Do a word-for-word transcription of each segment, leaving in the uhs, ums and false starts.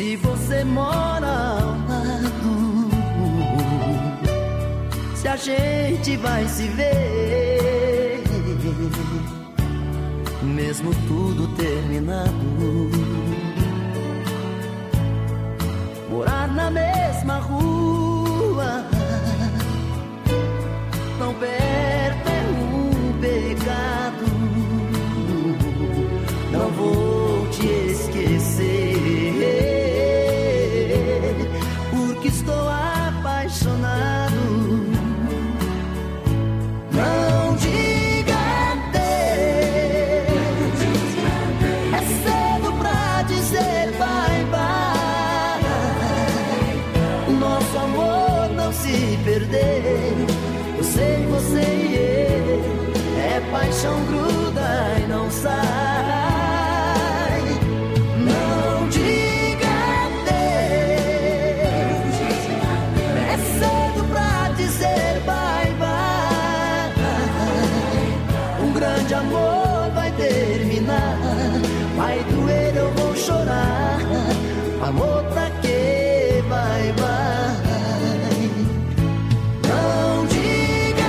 Se você mora ao lado, se a gente vai se ver, mesmo tudo terminado. Morar na mesma rua, tão perto é um pecado. Não vou te esquecer, porque estou apaixonado. Não diga adeus, é cedo pra dizer bye bye. Nosso amor não se perdeu. Eu sei, você e eu, é paixão, gruda e não sai. Não diga adeus, é cedo pra dizer bye bye. Um grande amor vai terminar, vai doer, eu vou chorar. Amor, pra que bye bye? Não diga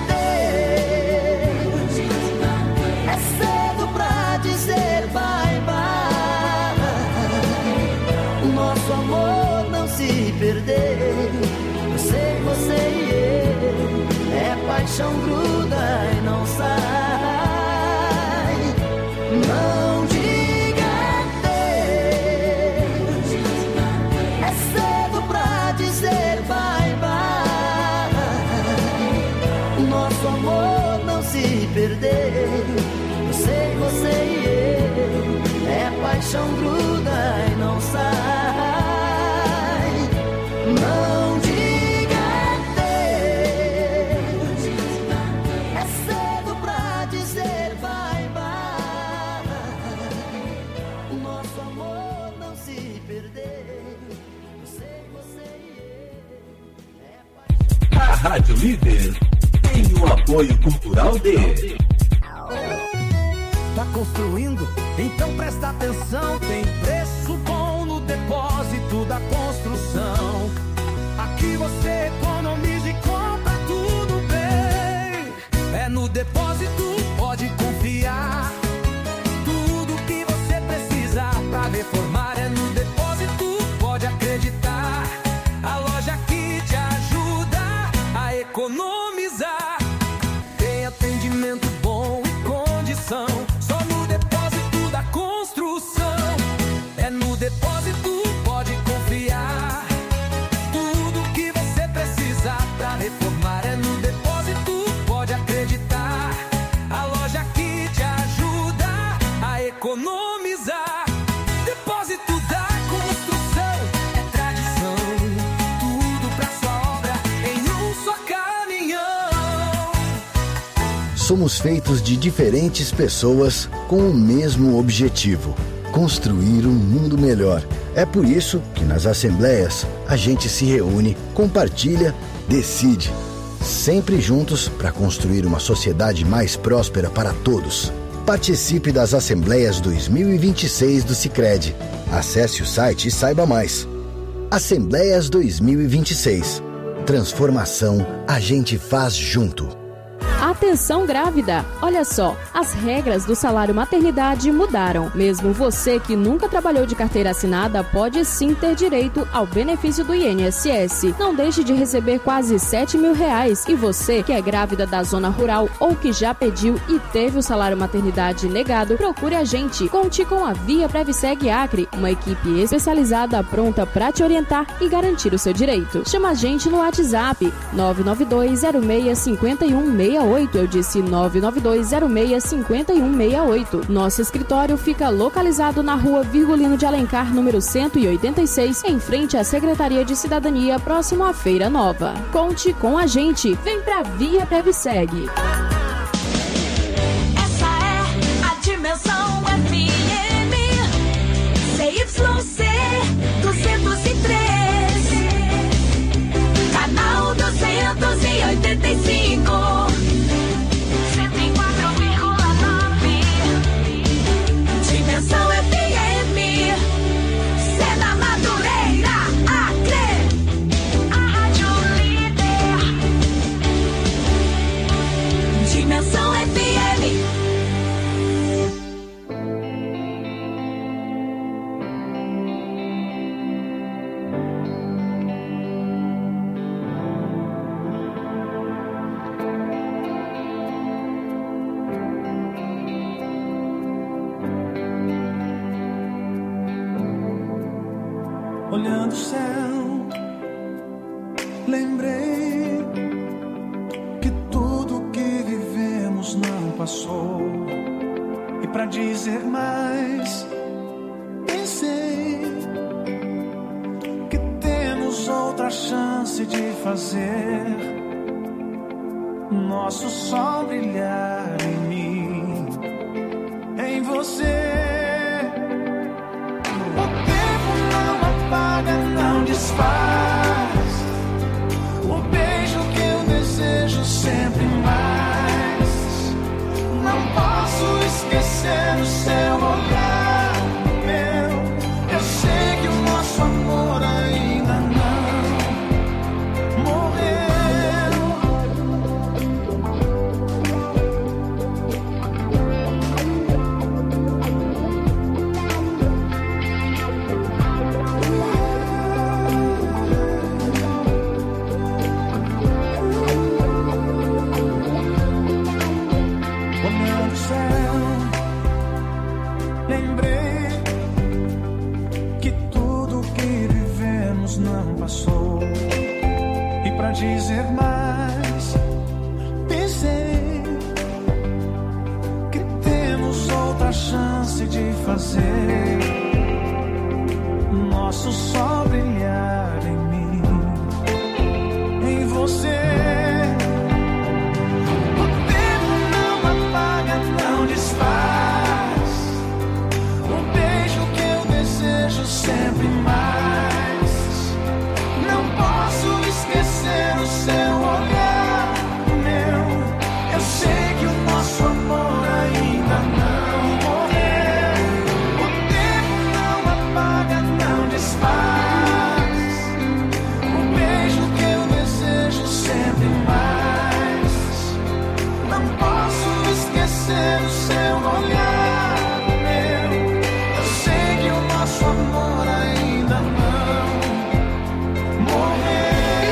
adeus, é cedo pra dizer bye bye. O nosso amor não se perdeu. Eu sei, você e eu, é paixão, gruda e não sai. Não diga adeus, é cedo pra dizer bye bye. O nosso amor não se perdeu. Eu sei, você e eu, é paixão, gruda e não sai. Não diga adeus, é cedo pra dizer bye bye. O nosso amor não se perdeu. Eu sei, você e eu, é paixão. A Rádio Líder tem o apoio cultural de... Tá construindo? Então presta atenção. Tem preço bom no depósito da construção. Aqui você economiza e compra tudo bem. É no depósito, pode confiar. Tudo que você precisa pra reformar é no depósito, pode acreditar. A loja que te ajuda a economizar. Tem atendimento bom e condição. Só no depósito da construção. É no depósito, pode confiar. Tudo que você precisa pra reformar é no depósito, pode acreditar. A loja que te ajuda a economizar. Depósito da construção é tradição. Tudo pra sua obra em um só caminhão. Somos feitos de diferentes pessoas com o mesmo objetivo: construir um mundo melhor. É por isso que nas assembleias a gente se reúne, compartilha, decide. Sempre juntos para construir uma sociedade mais próspera para todos. Participe das Assembleias dois mil e vinte e seis do Sicredi. Acesse o site e saiba mais. Assembleias dois mil e vinte e seis. Transformação a gente faz junto. Atenção grávida! Olha só, as regras do salário maternidade mudaram. Mesmo você que nunca trabalhou de carteira assinada pode sim ter direito ao benefício do I N S S. Não deixe de receber quase sete mil reais. E você que é grávida da zona rural ou que já pediu e teve o salário maternidade negado, procure a gente. Conte com a Via Previseg Acre, uma equipe especializada pronta para te orientar e garantir o seu direito. Chama a gente no WhatsApp nove nove dois zero seis cinco um seis oito. Eu disse nove nove dois zero seis cinco um seis oito. Nosso escritório fica localizado na rua Virgulino de Alencar, número cento e oitenta e seis, em frente à Secretaria de Cidadania, próximo à Feira Nova. Conte com a gente. Vem pra Via Previseg. Essa é a Dimensão F M C Y C duzentos e três, canal duzentos e oitenta e cinco. Dimensão F M, Cena Madureira. olhando o céu, lembrei que tudo que vivemos não passou. E pra dizer mais, pensei que temos outra chance de fazer nosso sol brilhar em mim, em você. O tempo não apaga, não desfaz o beijo que eu desejo sempre mais. Não posso esquecer o seu olhar, meu. Eu sei que o nosso amor ainda não morreu. Olhando o céu, lembrei que tudo que vivemos não passou. E pra dizer mais, pensei que temos outra chance de fazer nosso sol brilhar em mim, em você. Não desfaz o beijo que eu desejo sempre mais. Não posso esquecer o seu olhar, meu. Eu sei que o nosso amor ainda não morreu. O tempo não apaga, não desfaz o beijo que eu desejo sempre mais. Não posso esquecer o seu olhar, meu. Eu sei que o nosso amor ainda não morreu.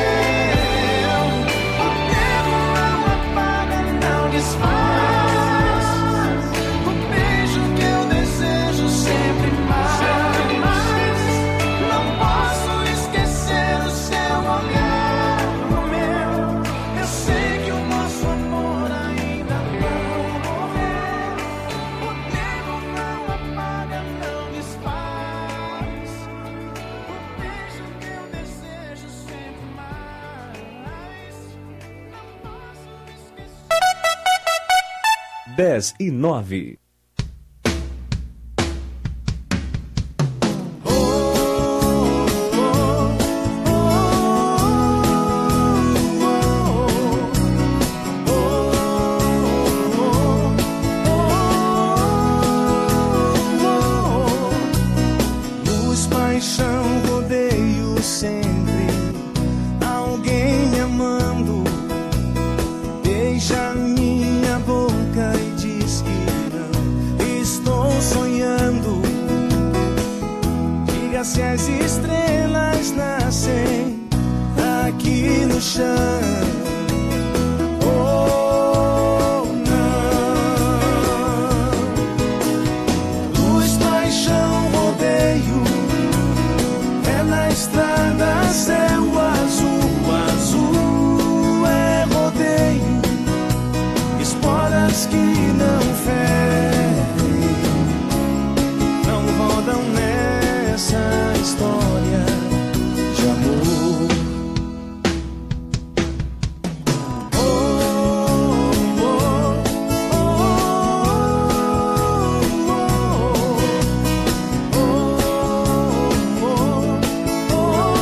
O tempo não apaga, não desfaz o beijo que eu desejo sempre mais. Não posso esquecer o seu olhar, meu. Eu sei que o nosso amor ainda não morreu. O tempo não apaga, não desfaz o beijo que eu desejo sempre mais. Não posso esquecer. dez e nove. Luz, paixão, rodeio sempre, alguém me amando. Beija minha boca e diz que não estou sonhando. Diga se as estrelas nascem aqui no chão. Oh, não. Luz, paixão, rodeio, é na estrada, céu azul, azul é rodeio. Esporas que não ferem, não rodam nessa história de amor. Oh, oh, oh, oh, oh, oh,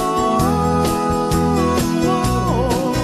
oh.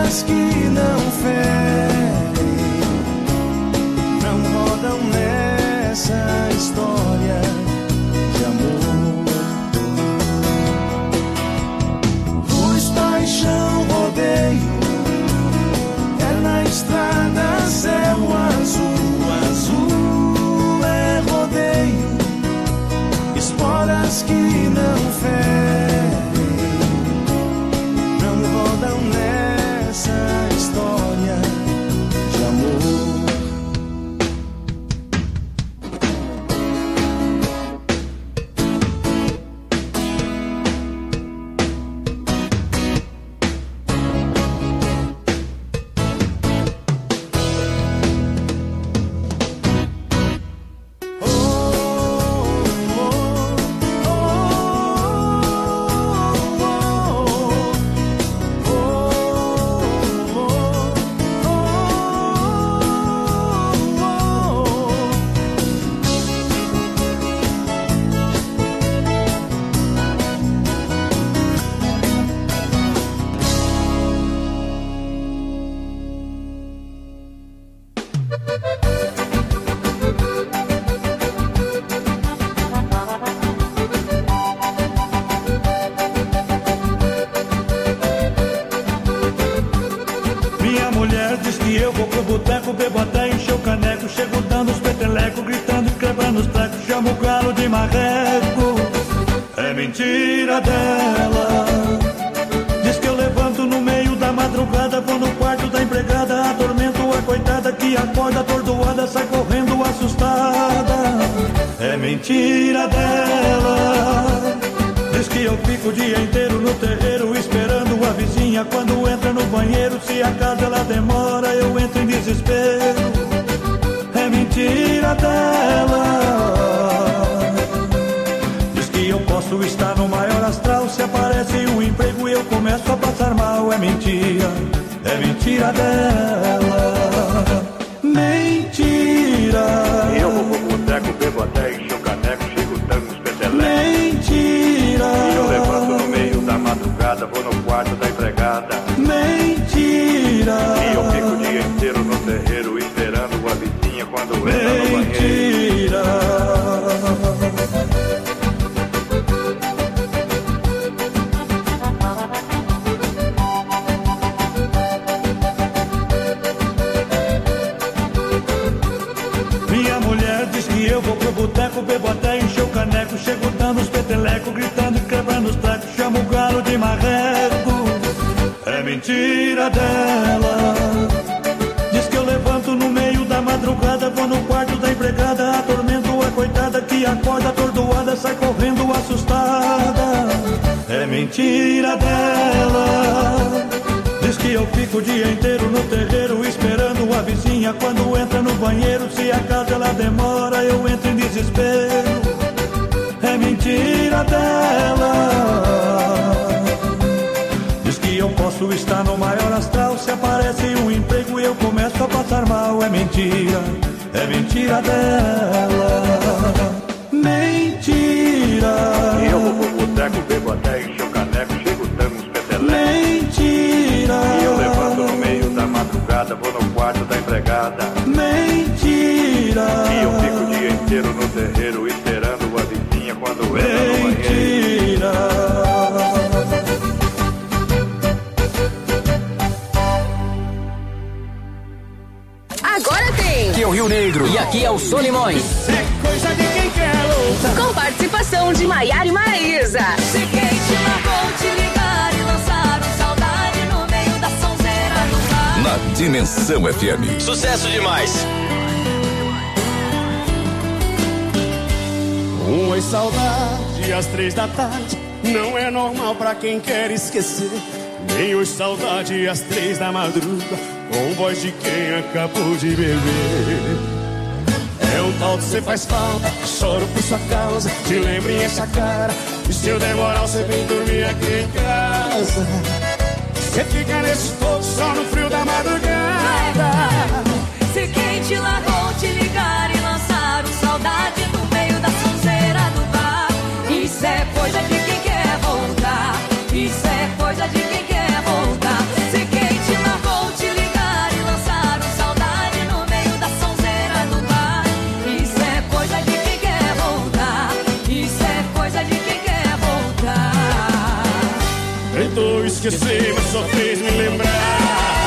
esporas que não ferem não rodam nessa história de amor. Luz, paixão, rodeio, é na estrada céu azul, azul é rodeio, esporas que não ferem não rodam nessa história de amor. Com participação de Maiara e Maraísa. Se quem te marcou te ligar e lançar um saudade no meio da sonzeira do mar. Na Dimensão F M. Sucesso demais. Um oi, saudade às três da tarde não é normal pra quem quer esquecer. Nem oi, saudade às três da madruga com voz de quem acabou de beber. É um tal de cê faz falta, choro por sua causa, te lembro em essa cara. E se eu demorar, você vem dormir aqui em casa. Cê fica nesse fogo só no frio da madrugada. Se quem te largou te ligar e lançar um saudade no meio da sonzeira do bar. Isso é coisa de quem quer voltar. Isso é coisa de quem quer voltar. Se quem te largou esquecer, mas só fez me lembrar.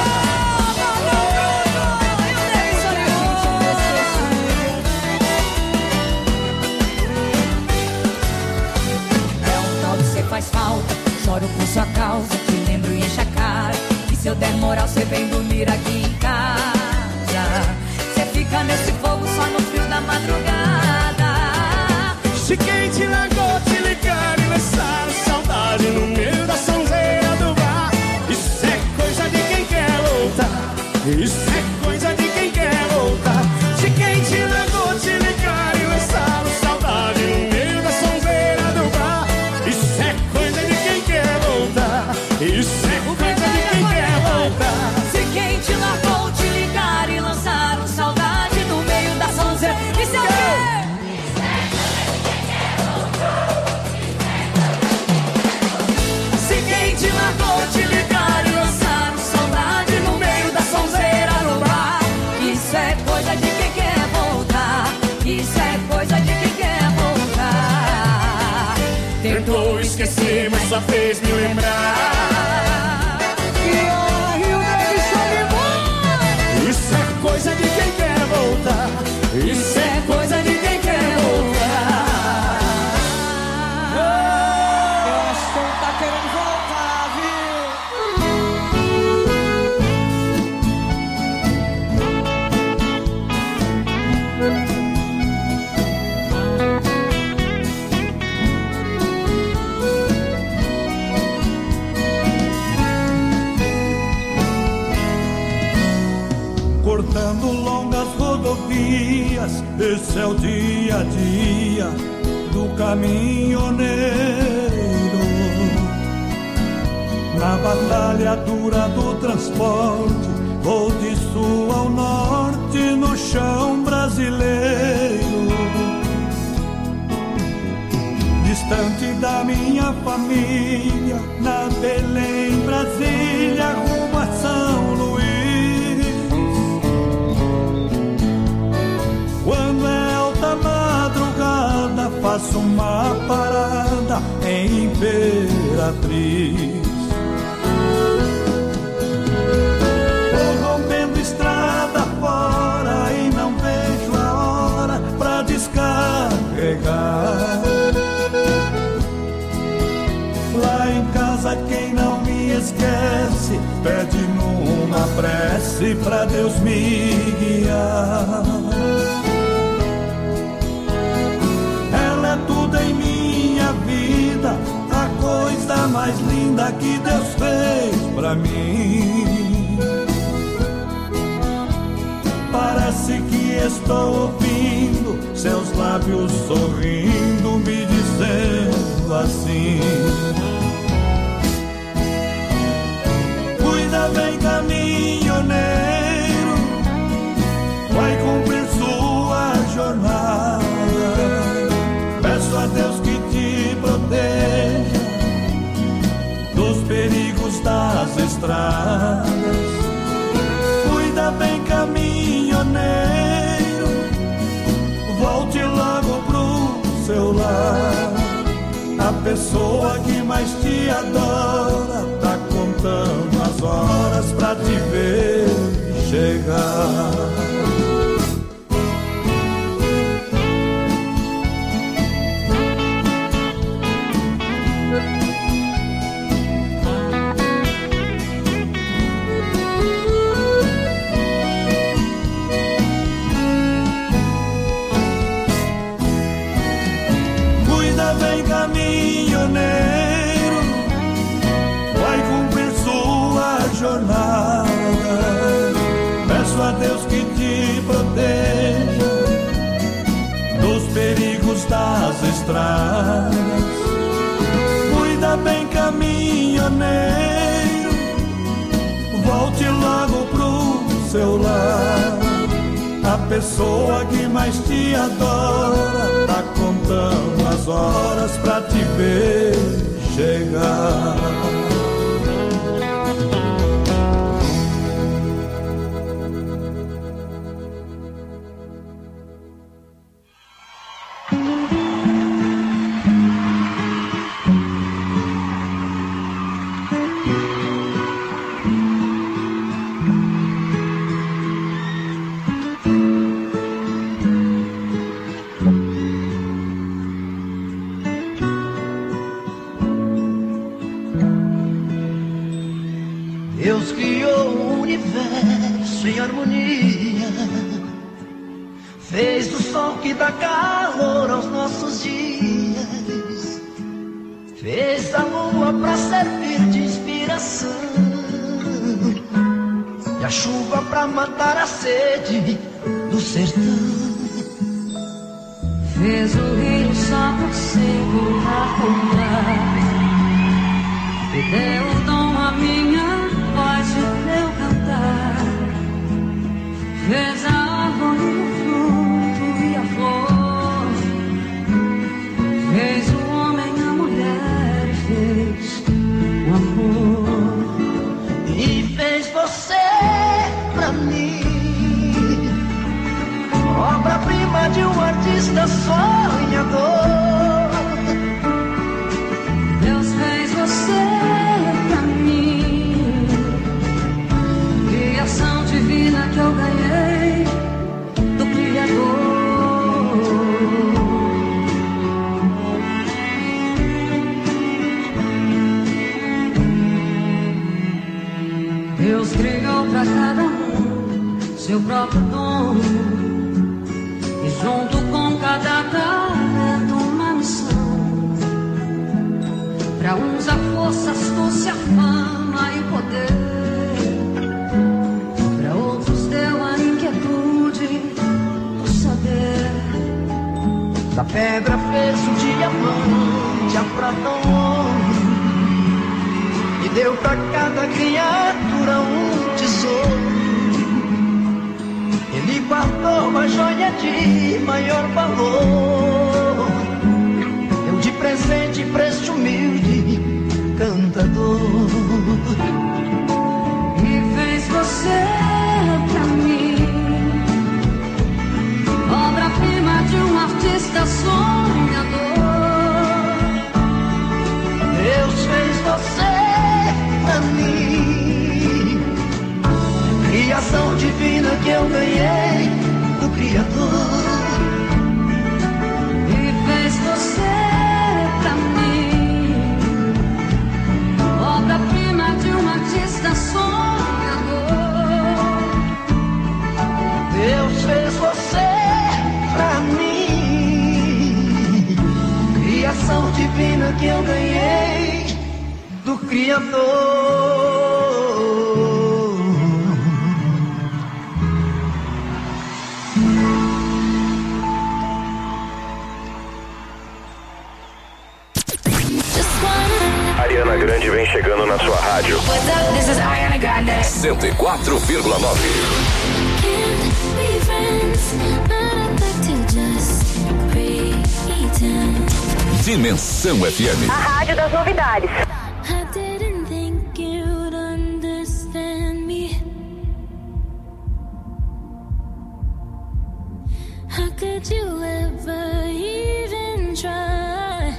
É um tal de cê faz falta, choro por sua causa, te lembro e enche a cara. E se eu der moral, cê vem dormir aqui em casa. Cê fica nesse fogo só no frio da madrugada. Se quem te largou, te ligar e lançar saudade no meio da sonzeira do bar. Isso é coisa de quem quer voltar. Isso é coisa de quem quer voltar. Se quem te largou, te ligar e lançar saudade no meio da sonzeira do bar. Isso é coisa de quem quer voltar. Isso é coisa de quem quer voltar. Se quem te largou, te ligar e lançar saudade no meio da sonzeira. Isso é o quê? Te largou, te ligar e lançar saudade no meio da sonzeira no bar. Isso é coisa de quem quer voltar. Isso é coisa de quem quer voltar. Tentou esquecer, mas só fez me lembrar. Isso é coisa de quem quer voltar. Isso é coisa de quem quer voltar. Eu acho que ele tá querendo voltar, viu? Cortando longas rodovias, esse é o dia a dia do caminhoneiro. Na batalha dura do transporte, vou de sul ao norte no chão brasileiro. Distante da minha família, na Belém, Brasília, rumo a São Luís. Quando é alta madrugada, faço uma parada em Imperatriz. Vou rompendo estrada fora e não vejo a hora pra descarregar. Lá em casa quem não me esquece pede numa prece pra Deus me guiar. Ela é tudo em minha vida, a coisa mais linda que Deus fez pra mim. Parece que estou ouvindo seus lábios sorrindo, me dizendo assim: cuida bem, caminhoneiro, vai cumprir sua jornada. Peço a Deus que te proteja dos perigos das estradas. Cuida bem, caminhoneiro, volte logo pro seu lar. A pessoa que mais te adora tá contando as horas pra te ver chegar. Caminhoneiro, vai cumprir sua jornada. Peço a Deus que te proteja dos perigos das estradas. Cuida bem, caminhoneiro, volte logo pro seu lar. A pessoa que mais te adora tá contando as horas pra te ver chegar. em harmonia. Fez do sol que dá calor aos nossos dias. Fez a lua pra servir de inspiração e a chuva pra matar a sede do sertão. Fez o rio só por segurar comprar. Me deu o dom a minha voz de meu cantar. Fez a árvore, o fruto e a flor. Fez o homem, a mulher e fez o amor. E fez você pra mim, obra-prima de um artista sonhador. Deus fez você pra mim, criação divina que eu ganhei do Criador. Deus criou pra cada um seu próprio dom, e junto com cada talento uma missão. Pra uns a força, a astúcia, a fama e poder. Pra outros deu a inquietude do saber. Da pedra fez o diamante, a prata o ouro, e deu pra cada criatura um tesouro. Ele guardou a joia de maior valor, deu de presente pra este humilde cantador. E fez você pra mim, obra-prima de um artista sonhador. Deus fez você pra mim, criação divina que eu ganhei do Criador. E fez você pra mim, obra-prima de um artista sonhador. Deus fez você pra mim, criação divina que eu ganhei do Criador. Ariana Grande vem chegando na sua rádio. What's up? This is Ariana Grande. cento e quatro vírgula nove. Dimensão F M. A rádio das novidades. I didn't think you'd understand me. How could you ever even try?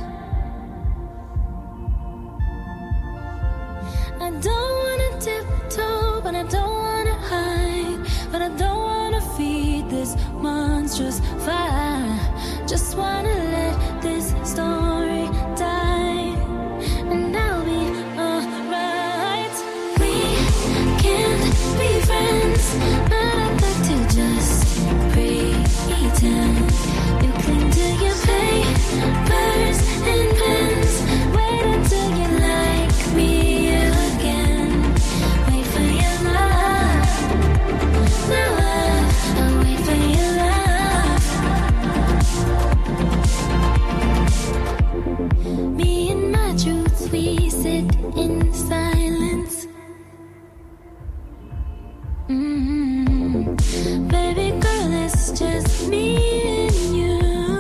I don't wanna tiptoe, but I don't wanna hide, but I don't wanna feed this monstrous fire. Just wanna let this story die, and I'll be alright. We can't be friends, but I'd like to just pretend. You cling to your papers and pens. Wait until you like me again. Wait for your love. Now I'll wait for your love. Me and my truth, we sit in silence. Mm-hmm. Baby girl, it's just me and you.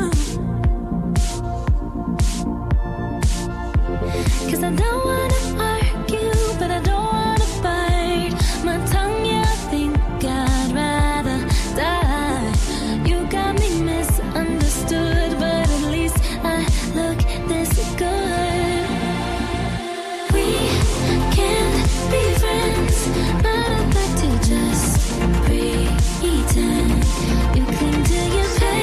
'Cause I don't wanna argue, but I don't wanna bite my tongue, yeah, I think I'd rather die. You got me misunderstood, but at least I look this good. We can't be friends, but I'd like to just pretend. You cling to your past.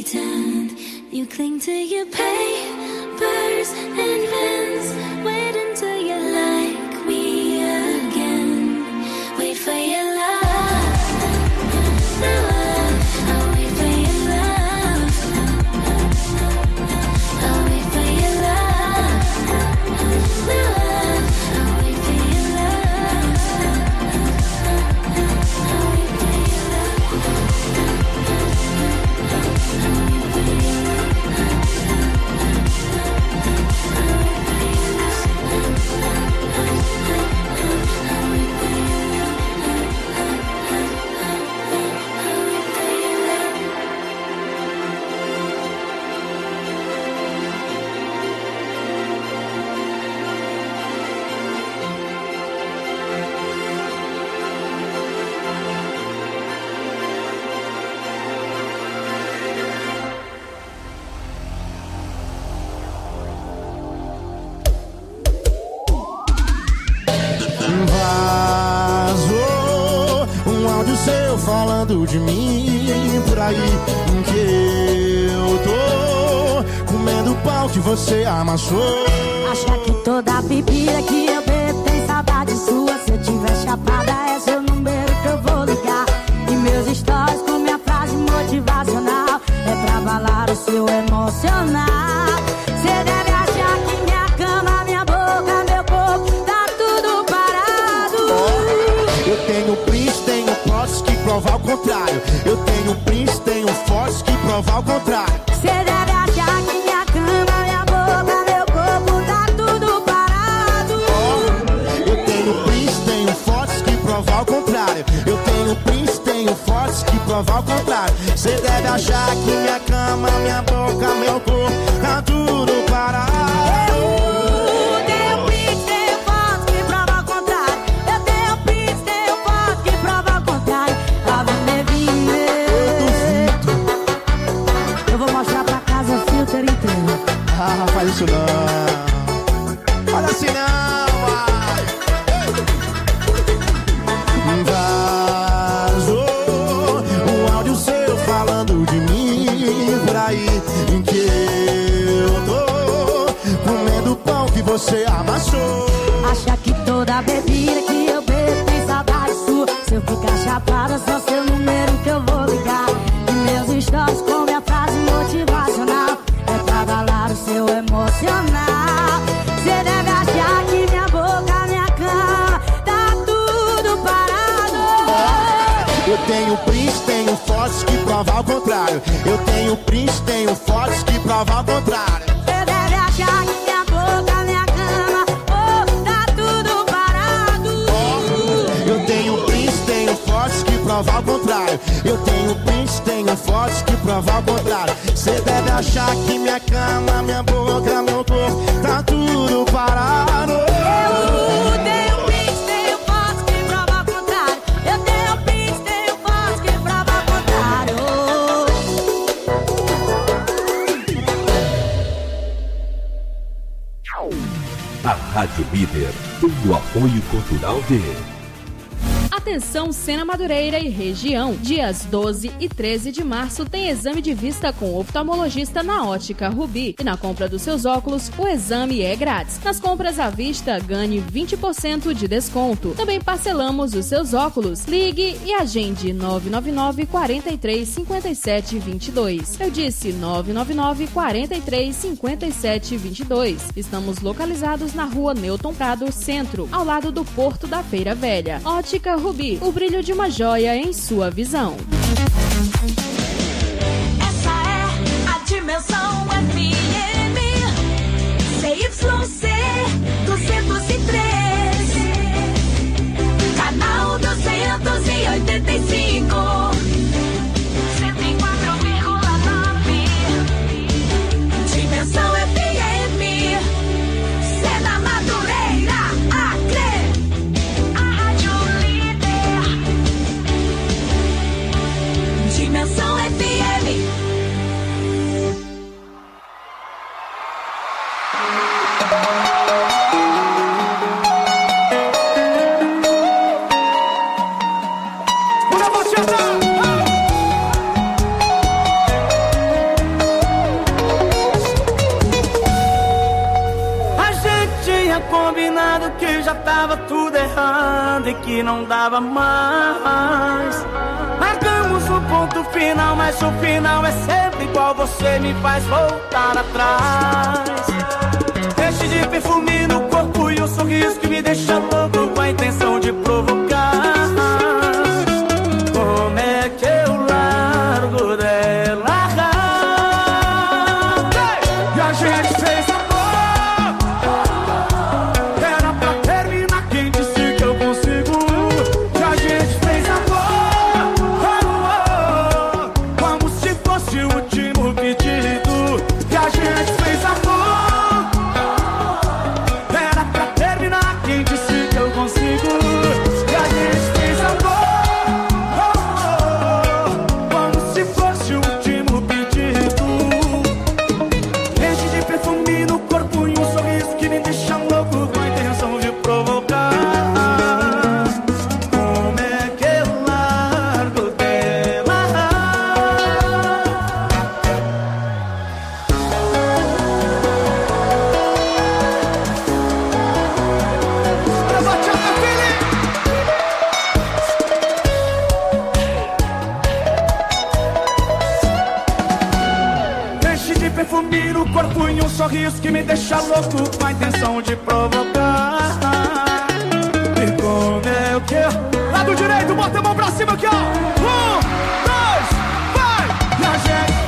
pretend. You cling to your papers and pens. Wait until you like me again. Wait for your love. Love. I'll wait for your love. I'll wait for your love. Love. I'll wait for your love. I'll wait for your falando de mim por aí, que eu tô comendo pau que você amassou. Acha que toda bebida que eu bebo tem saudade sua? Se eu tiver chapada é seu número que eu vou ligar. E meus stories com minha frase motivacional é pra abalar o seu emocional. Cê deve achar que minha cama, minha boca, meu corpo tá tudo parado. Eu tenho prints, tenho fotos que provam ao contrário. Eu tenho prints, tenho fotos que provam ao contrário. Cê deve achar que minha cama, minha boca, meu corpo tá tudo parado. Eu tenho prints, tenho fotos que provam ao contrário. Eu tenho prints, tenho fotos que provam ao contrário. Cê deve achar que minha cama, minha boca, meu corpo tá tudo parado. Ah, faz isso não. Olha assim não, vai. Vazou um áudio seu falando de mim por aí, em que eu tô comendo pão que você amassou. Acha que toda bebida que eu bebo tem saudade sua? Se eu ficar chapada, só seu número que eu vou ligar. E meus stories com minha frase motivacional é pra abalar o seu emocional. Cê deve achar que minha boca, minha cama tá tudo parado. Eu tenho prints, tenho fotos que provam ao contrário. Eu tenho prints, tenho fotos que provam ao contrário. Cê deve achar que minha boca, minha cama, oh, tá tudo parado. Eu tenho prints, tenho fotos que provam ao contrário. Eu tenho prints, tenho fotos que provam ao contrário. Cê deve achar que minha cama, minha boca, meu corpo tá tudo parado. Eu tenho prints, tenho fotos que provam ao contrário. Eu tenho prints, tenho fotos que provam ao contrário. A Rádio Líder tem o apoio cultural de... Atenção Sena Madureira e região. Dias doze e treze de março tem exame de vista com oftalmologista na Ótica Rubi. E na compra dos seus óculos, o exame é grátis. Nas compras à vista, ganhe vinte por cento de desconto. Também parcelamos os seus óculos. Ligue e agende nove nove nove, quatro três, cinco sete dois dois. Eu disse nove nove nove, quatro três, cinco sete dois dois. Estamos localizados na rua Newton Prado, Centro, ao lado do Porto da Feira Velha. Ótica Rubi, o brilho de uma joia em sua visão. Essa é a Dimensão F M C Y C duzentos e três, canal duzentos e oitenta e cinco, cento e quatro vírgula nove. Dimensão F M, Sena Madureira, Acre. Dimensão que já tava tudo errado e que não dava mais. Marcamos o ponto final, mas o final é sempre igual. Você me faz voltar atrás. Enche de perfume no corpo e um sorriso que me deixa louco com a intenção de provocar. Como é que eu largo dela? E a gente fez amor. Era pra terminar, quem disse que eu consigo? E a gente fez amor, oh, oh, como se fosse o último pedido. E a gente fez amor. Era pra terminar, quem disse que eu consigo? E a gente fez amor, oh, oh, como se fosse o último pedido. Enche de perfume no corpo e um sorriso que me deixa louco com a intenção de provocar. Como é que eu largo dela? Pra bachata, Fili! Enche de perfume no corpo e um sorriso que me deixa louco com a intenção de provocar. E como é que eu... Lado direito, bota a mão pra cima aqui, ó. Um, dois, vai! E a gente...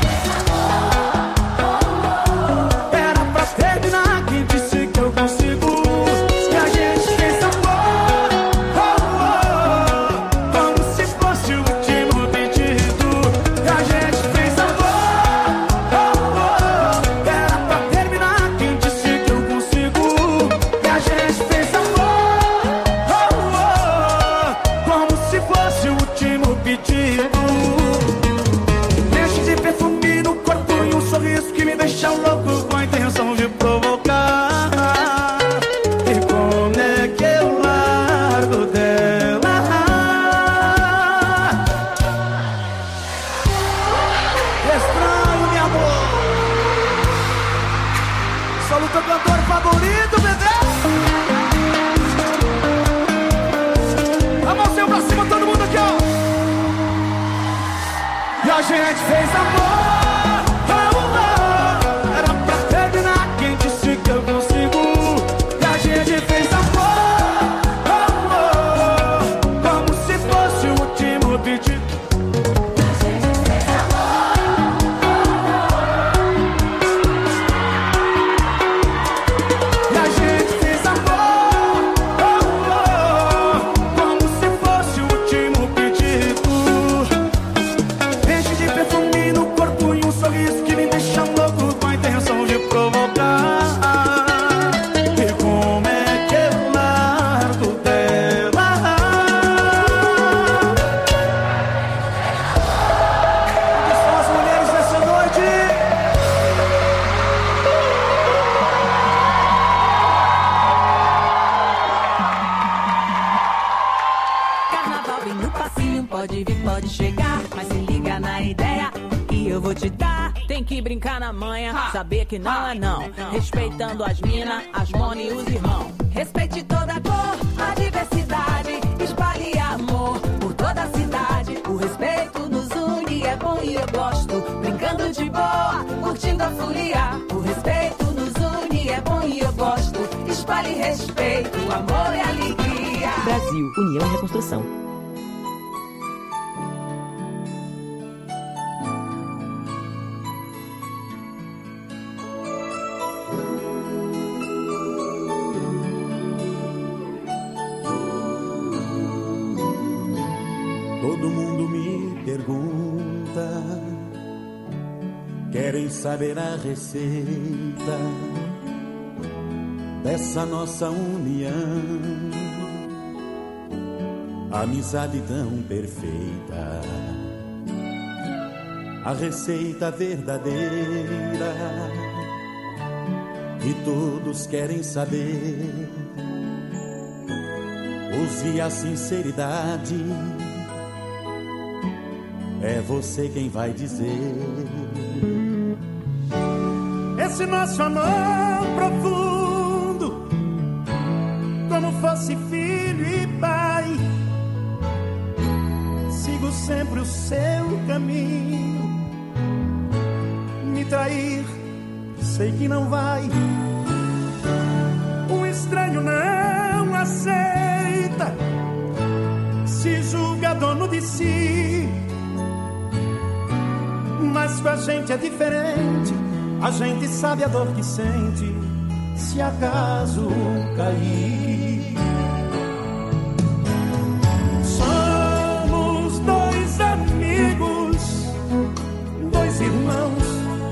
Era pra terminar, quem disse que eu consigo? E a gente fez amor, oh, oh, como se fosse o último pedido. E a gente fez amor, oh, oh, era pra terminar, quem disse que eu consigo? E a gente fez amor, oh, oh, como se fosse o último pedido. Enche de perfume no corpo e um sorriso que me deixa louco com a intenção de provocar. E como é que eu largo dela? Estranho, meu amor. Solo teu cantor favorito, bebê. A mãozinha pra cima, todo mundo aqui, ó. E a gente fez amor, oh, oh, era pra terminar, quem disse que eu consigo? E a gente fez amor, oh, oh, como se fosse o último pedido. E a gente fez amor, oh, oh, como se fosse o último pedido. Enche de perfume no corpo e um sorriso que me deixa louco com a intenção de provocar. E como é que eu largo dela? Onde estão as mulheres dessa noite? Carnaval vem no passinho, pode vir, pode chegar, mas se liga na ideia que eu vou te dar. Tem que brincar na manha, saber que não é não. Respeitando as minas, as mona e os irmãos. Respeite toda a cor, a diversidade. Espalhe amor por toda a cidade. O respeito nos une, é bom e eu gosto. Brincando de boa, curtindo a folia. O respeito nos une, é bom e eu gosto. Espalhe respeito, amor e alegria. Brasil, União e Reconstrução. Todo mundo me pergunta, querem saber a receita dessa nossa união, amizade tão perfeita, a receita verdadeira, e todos querem saber. Use a sinceridade, é você quem vai dizer. Esse nosso amor profundo, como fosse filho e pai. Sigo sempre o seu caminho. Me trair, sei que não vai. Um estranho não aceita, se julga dono de si. Mas com a gente é diferente, a gente sabe a dor que sente se acaso cair. Somos dois amigos, dois irmãos,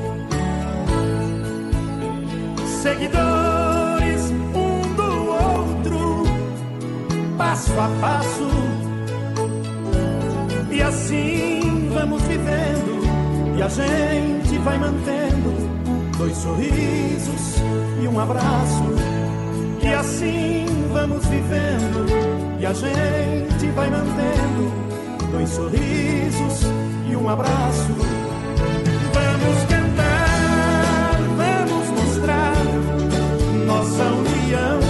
seguidores um do outro, passo a passo. E assim vamos vivendo, e a gente vai mantendo dois sorrisos e um abraço. E assim vamos vivendo, e a gente vai mantendo dois sorrisos e um abraço. Vamos cantar, vamos mostrar nossa união,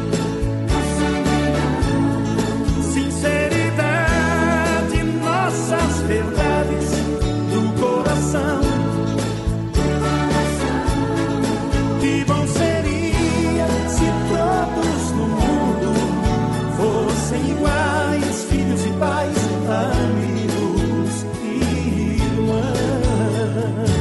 sinceridade, nossas verdades do coração. Que bom seria se todos no mundo fossem iguais, filhos e pais, amigos e irmãos.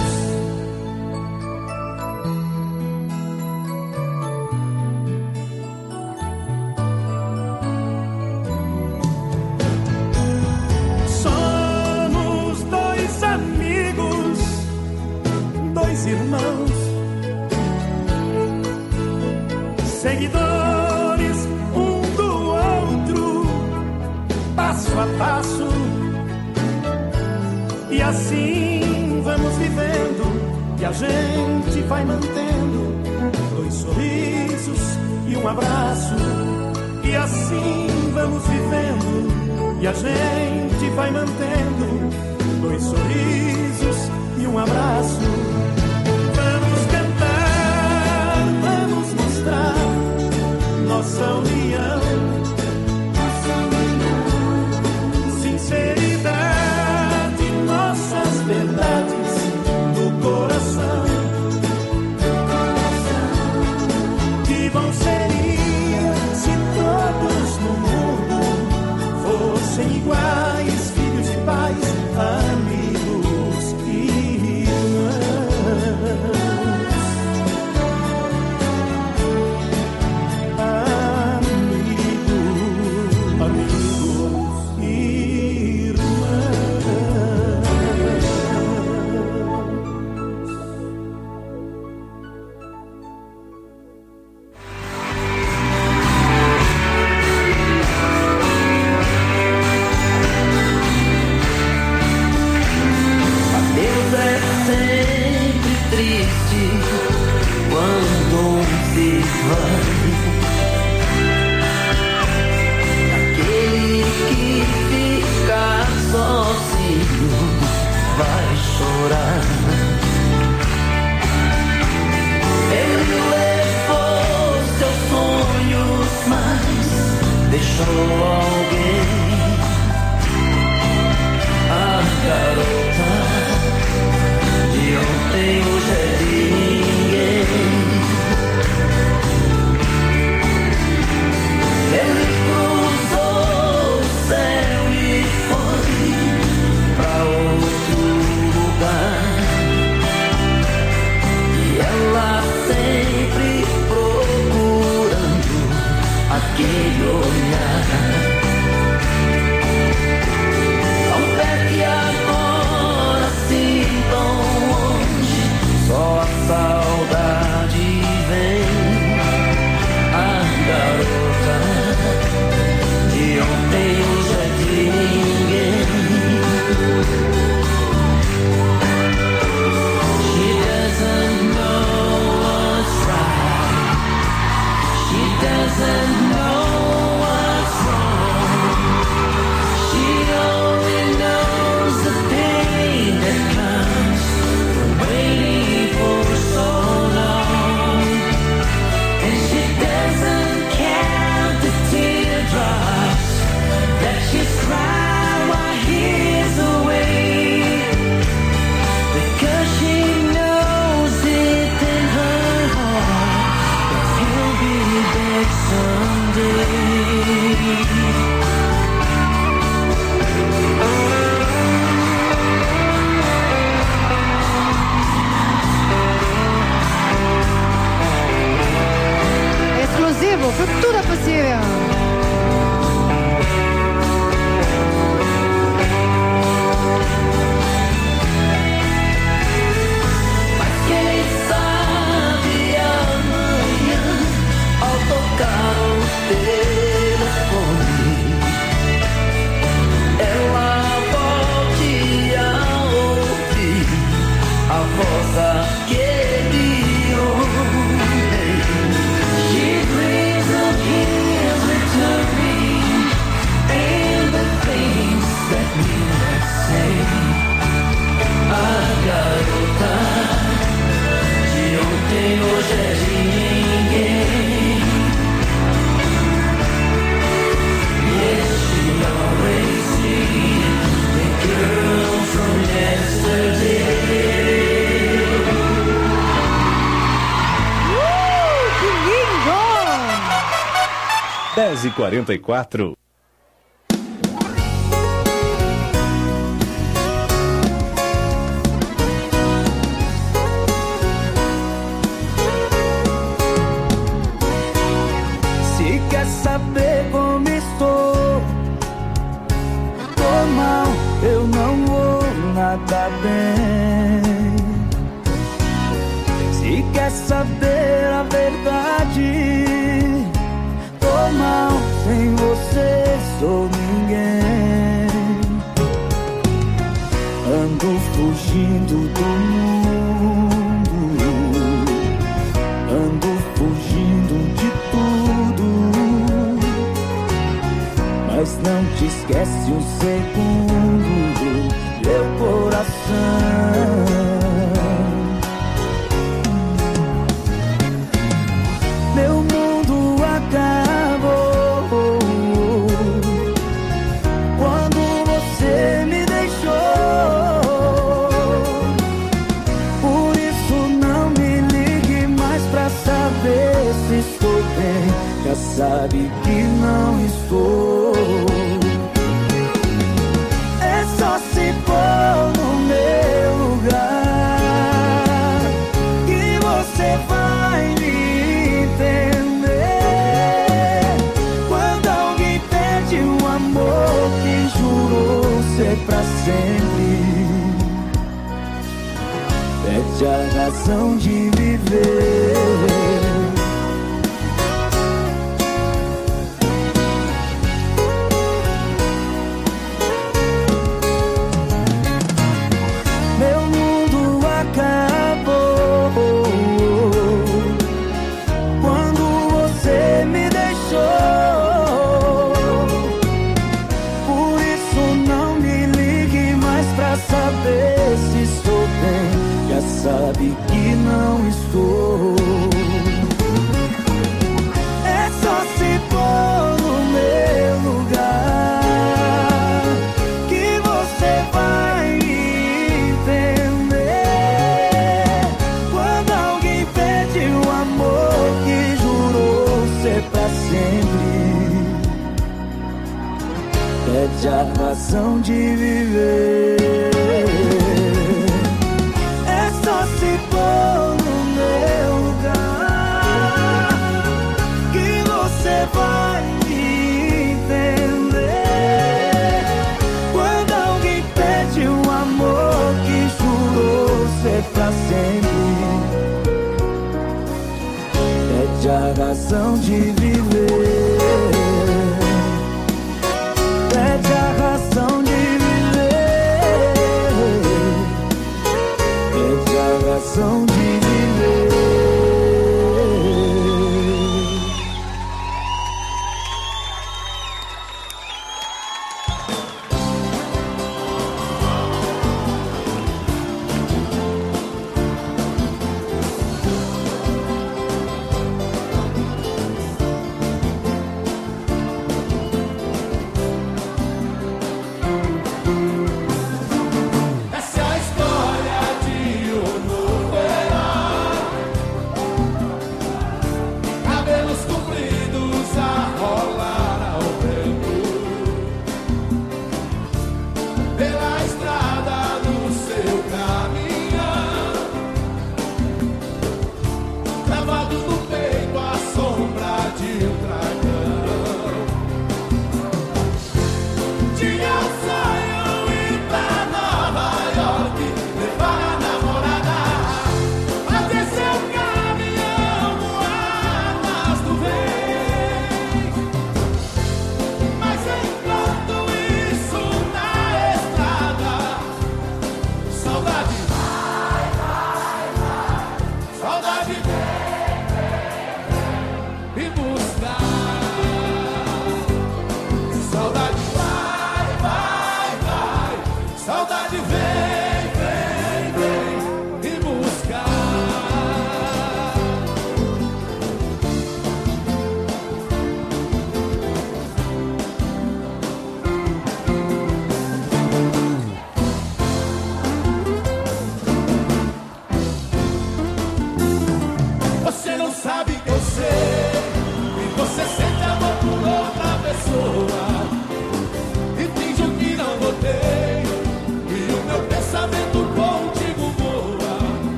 Somos dois amigos, dois irmãos, seguidores um do outro, passo a passo. E assim vamos vivendo, e a gente vai mantendo dois sorrisos e um abraço. E assim vamos vivendo, e a gente vai mantendo dois sorrisos e um abraço. Vamos cantar, vamos mostrar nossa união, sinceridade, nossas verdades do coração. Que bom seria se todos no mundo fossem iguais, filhos e pais, amigos e irmãos. Pra outro lugar. dez e quarenta e quatro. Se quer saber como estou, tô mal, eu não vou nada bem. Se quer saber a verdade, tô mal, sem você sou ninguém. Ando fugindo do mundo, ando fugindo de tudo, mas não te esquece um segundo, meu coração. Meu mundo acabou quando você me deixou. Por isso não me ligue mais pra saber se estou bem. Já sabe que não estou. É só se pôr no meu lugar que você vai me entender. Quando alguém perde um amor que jurou ser pra sempre, perde a razão de viver. Meu mundo acabou quando você me deixou. Por isso não me ligue mais pra saber se estou bem. Já sabe que não estou. É só se pôr no meu lugar que você vai entender. Quando alguém perde um amor que jurou ser pra sempre, perde a razão de viver. É só se pôr no meu lugar que você vai entender. Quando alguém perde um amor que jurou ser pra sempre, perde a razão de viver. Perde a razão de viver. Perde a razão de viver. Essa é a história de um novo herói.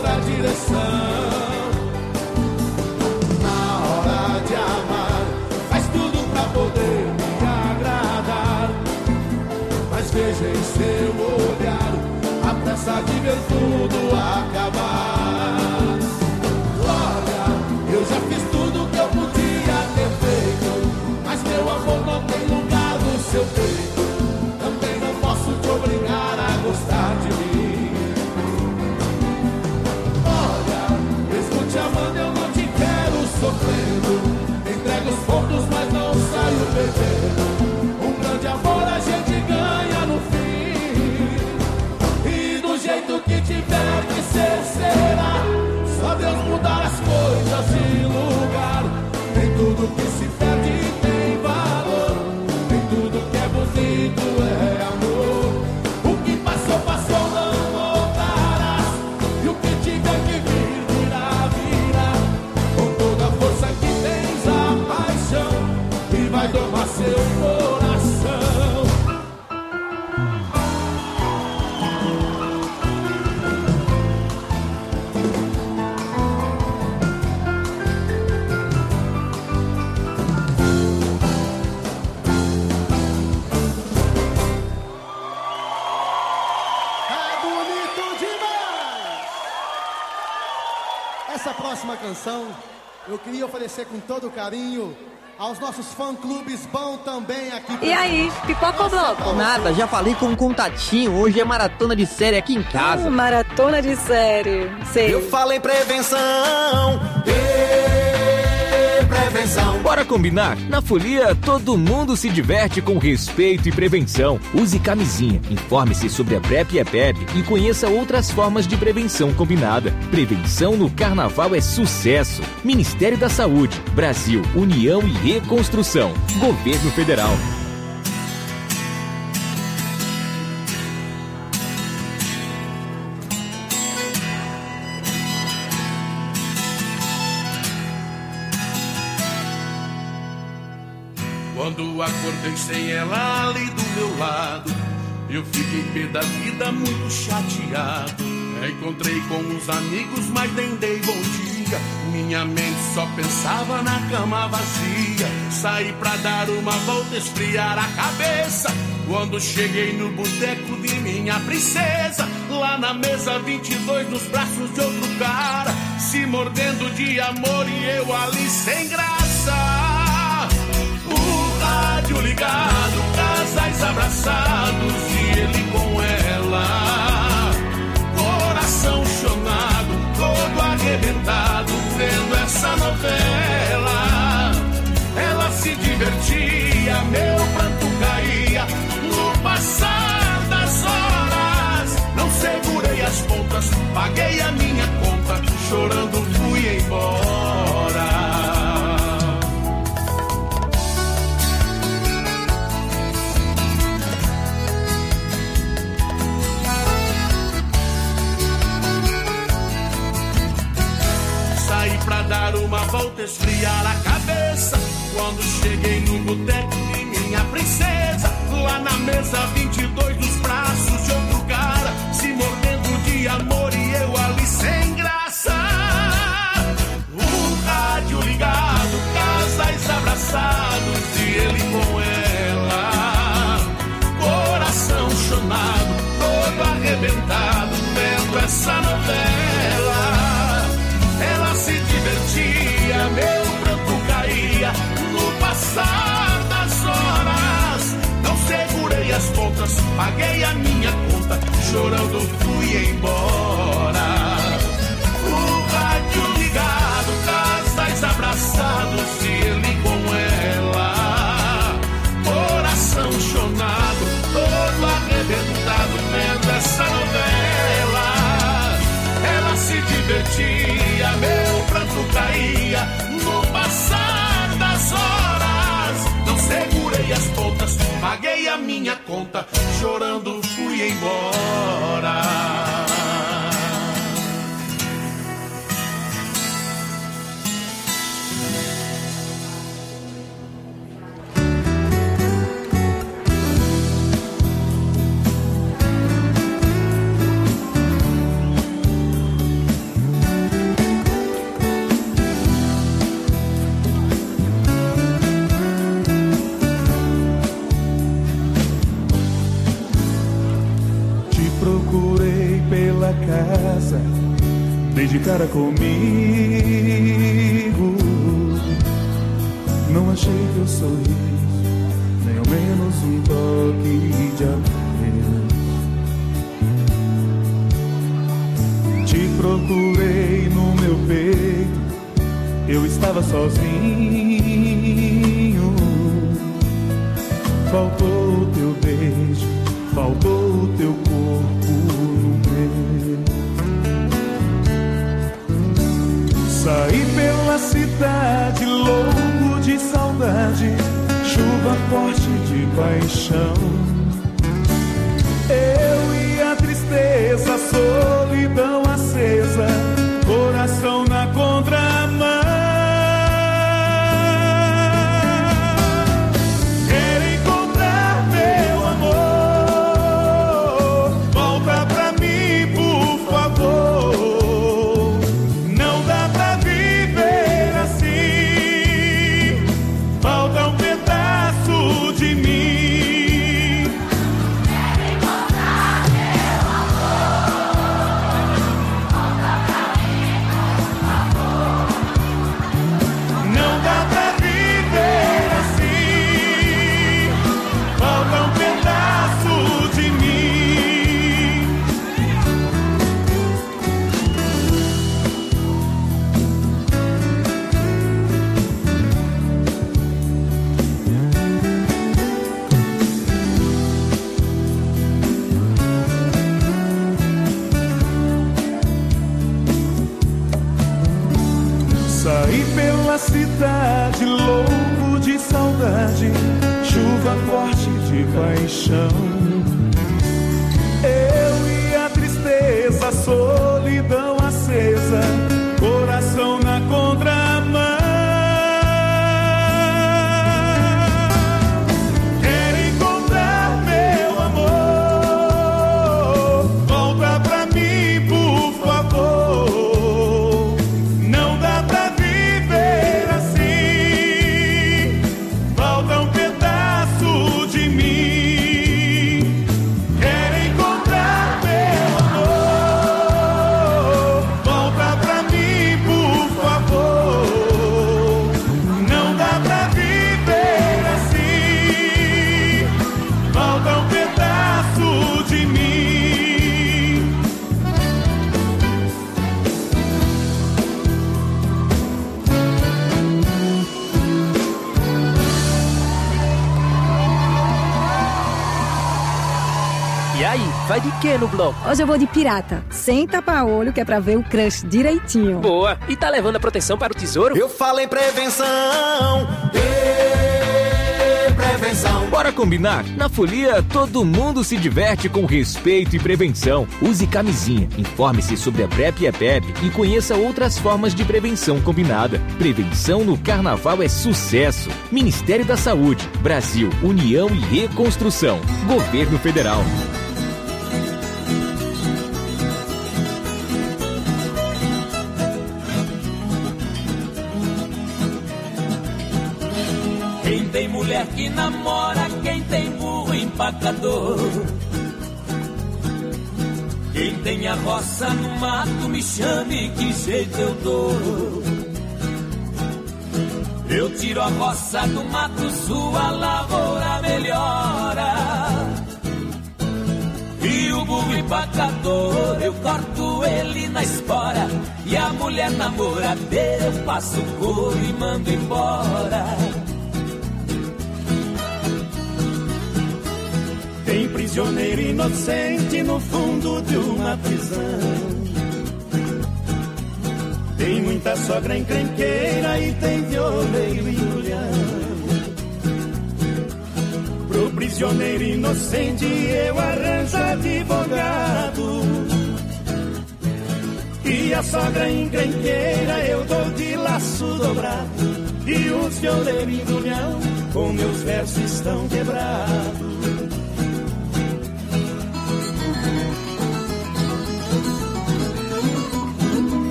outra direção. Na hora de amar, faz tudo pra poder me agradar. Mas veja em seu olhar a pressa de ver tudo acabar. Olha, eu já fiz tudo que eu podia ter feito, mas meu amor não tem lugar no seu peito. Também não posso te obrigar a gostar de mim. Olha, mesmo te amando eu não te quero sofrendo. Entrego os pontos, mas não saio perdendo. Um grande amor a gente ganha no fim. E do jeito que tiver que ser, será. Só Deus mudar as coisas de lugar. Nem tudo que se perde tem valor. Nem tudo que é bonito é amor. O que passou, passou, não voltarás. E o que tiver que vir, virá, virá. Com toda a força que tens, a paixão que vai domar seu coração. Essa próxima canção eu queria oferecer com todo carinho aos nossos fã-clubes bom também aqui. E aí, pipoca ou bloco? Nada, já falei com um contatinho. Hoje é maratona de série aqui em casa. Hum, maratona de série. Sei. Eu falei prevenção. E prevenção. Bora combinar? Na Folia, todo mundo se diverte com respeito e prevenção. Use camisinha, informe-se sobre a PrEP e a PEP e conheça outras formas de prevenção combinada. Prevenção no Carnaval é sucesso. Ministério da Saúde, Brasil, União e Reconstrução. Governo Federal. Quando acordei sem ela ali do meu lado, eu fiquei pé da vida, muito chateado. Encontrei com uns amigos, mas nem dei bom dia. Minha mente só pensava na cama vazia. Saí pra dar uma volta, esfriar a cabeça. Quando cheguei no boteco de minha princesa, lá na mesa vinte e dois nos braços de outro cara, se mordendo de amor e eu ali sem graça. O rádio ligado, casais abraçados e ele com ela. Coração chonado, todo arrebentado, vendo essa novela. Ela se divertia, meu pranto caía no passar das horas. Não segurei as pontas, paguei a minha conta, chorando fui embora. Pra dar uma volta, esfriar a cabeça. Quando cheguei no boteco de minha princesa, lá na mesa vinte e dois dos braços de outro cara, se mordendo de amor e eu ali sem graça. O rádio ligado, casais abraçados e ele com ela. Coração chonado, todo arrebentado, vendo essa novela. Ela se divertia, meu pranto caía no passar das horas. Não segurei as pontas, paguei a minha conta, chorando fui embora. O rádio ligado, casais abraçados e ele com ela. Coração chonado, todo arrebentado, vendo essa novela. Ela se divertia, meu pranto caía no passar das horas. Não segurei as pontas, paguei a minha conta, chorando fui embora. de cara comigo. Não achei que eu sorri, nem ao menos um toque de amor. Te procurei no meu peito, eu estava sozinho. Faltou o teu beijo, faltou o teu corpo no meu. Saí pela cidade louco de saudade, chuva forte de paixão. Eu e a tristeza, solidão acesa, coração na contramão. Cidade louco de saudade, chuva forte de paixão. Eu e a tristeza, solidão acesa, coração na contramão. Quero encontrar meu amor, volta pra mim, por favor. Não dá pra Vai de quê no bloco? Hoje eu vou de pirata, sem tapa-olho, que é pra ver o crush direitinho. Boa! E tá levando a proteção para o tesouro? Eu falei prevenção, e prevenção. Bora combinar? Na Folia, todo mundo se diverte com respeito e prevenção. Use camisinha, informe-se sobre a PrEP e a PEP e conheça outras formas de prevenção combinada. Prevenção no Carnaval é sucesso. Ministério da Saúde, Brasil, União e Reconstrução. Governo Federal. Quem tem mulher que namora, quem tem burro empacador. Quem tem a roça no mato, me chame, que jeito eu dou. Eu tiro a roça do mato, sua lavoura melhora. E o burro empacador, eu corto ele na espora. E a mulher namoradeira, eu passo o couro e mando embora. Tem prisioneiro inocente no fundo de uma prisão. Tem muita sogra encrenqueira e tem violeiro e mulher. Pro prisioneiro inocente eu arranjo advogado. E a sogra encrenqueira eu dou de laço dobrado. E os violeiros e mulher com meus versos estão quebrados.